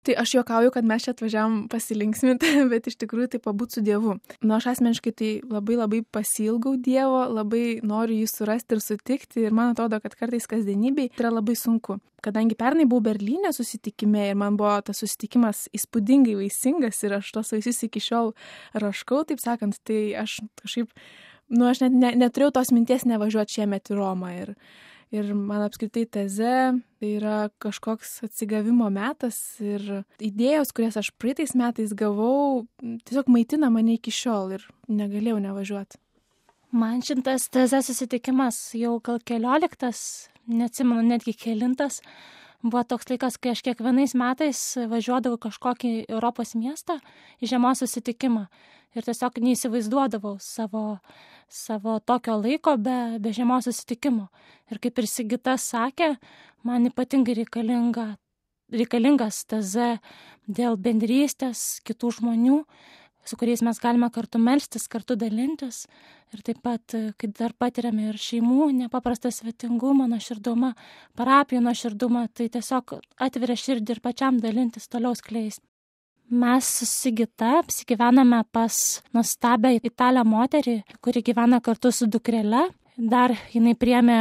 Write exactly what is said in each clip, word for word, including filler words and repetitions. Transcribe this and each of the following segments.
Tai aš juokauju, kad mes čia atvažiavom pasilinksminti, bet iš tikrųjų tai pabūt su Dievu. Nu, aš asmeniškai tai labai labai pasilgau Dievo, labai noriu jį surasti ir sutikti ir man atrodo, kad kartais kasdienybėj tai yra labai sunku. Kadangi pernai buvau Berlyne susitikime ir man buvo tas susitikimas įspūdingai vaisingas ir aš tos vaisius iki šiol raškau, taip sakant, tai aš kažkaip, nu, aš net ne, neturėjau tos minties nevažiuoti šiemet į Romą ir Ir man apskritai teze tai yra kažkoks atsigavimo metas ir idėjos, kurias aš praeitais metais gavau, tiesiog maitina mane iki šiol ir negalėjau nevažiuoti. Man šitas tezės susitikimas jau gal kelioliktas, neatsimenu netgi kelintas, buvo toks laikas, kai aš kiekvienais metais važiuodavau kažkokį Europos miestą į žiemos susitikimą ir tiesiog neįsivaizduodavau savo, savo tokio laiko be, be žiemos susitikimo. Ir kaip ir Sigita sakė, man ypatingai reikalinga, reikalingas teze dėl bendrystės kitų žmonių, su kuriais mes galime kartu melstis, kartu dalintis. Ir taip pat, kai dar patiriame ir šeimų nepaprastą svetingumą, nuoširdumą, parapijų nuoširdumą, tai tiesiog atveria širdį ir pačiam dalintis, toliau skleisti. Mes su Sigita apsigyvename pas nuostabią italę moterį, kuri gyvena kartu su dukrele. Dar jinai priėmė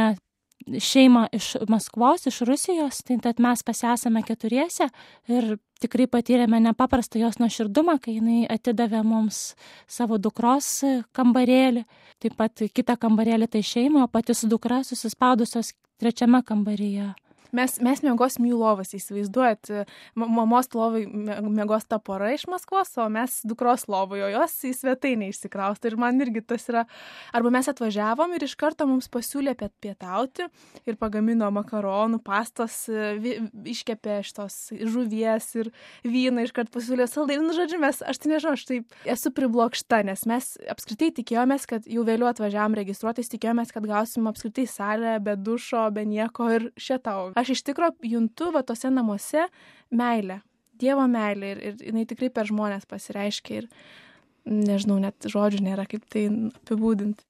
šeimą iš Maskvos, iš Rusijos, tai tad mes pas ją esame keturiese ir tikrai patyrėme nepaprastą jos nuoširdumą, kai jinai atidavė mums savo dukros kambarėlį, taip pat kitą kambarėlį tai šeimą, o pati su dukra susispaudusios trečiame kambaryje. Mes, mes mėgosim jų lovas, įsivaizduojat, mamos lovai mėgos ta pora iš Maskvos, o mes dukros lovai, o jos į svetainę išsikrausto. Ir man irgi tas yra, arba mes atvažiavom ir iš karto mums pasiūlė pietauti ir pagamino makaronų, pastos, iškepė šitos žuvies ir vyną, iš karto pasiūlė saldainių. Nu, žodžiu, mes, aš tai nežinau, aš taip esu priblokšta, nes mes apskritai tikėjomės, kad jau vėliau atvažiavom registruotis, tikėjomės, kad gausim apskritai salę, be dušo, be nieko ir šitau. Aš iš tikro juntu va tose namuose meilę, Dievo meilę ir, ir jinai tikrai per žmonės pasireiškia ir nežinau, net žodžių nėra, kaip tai apibūdinti.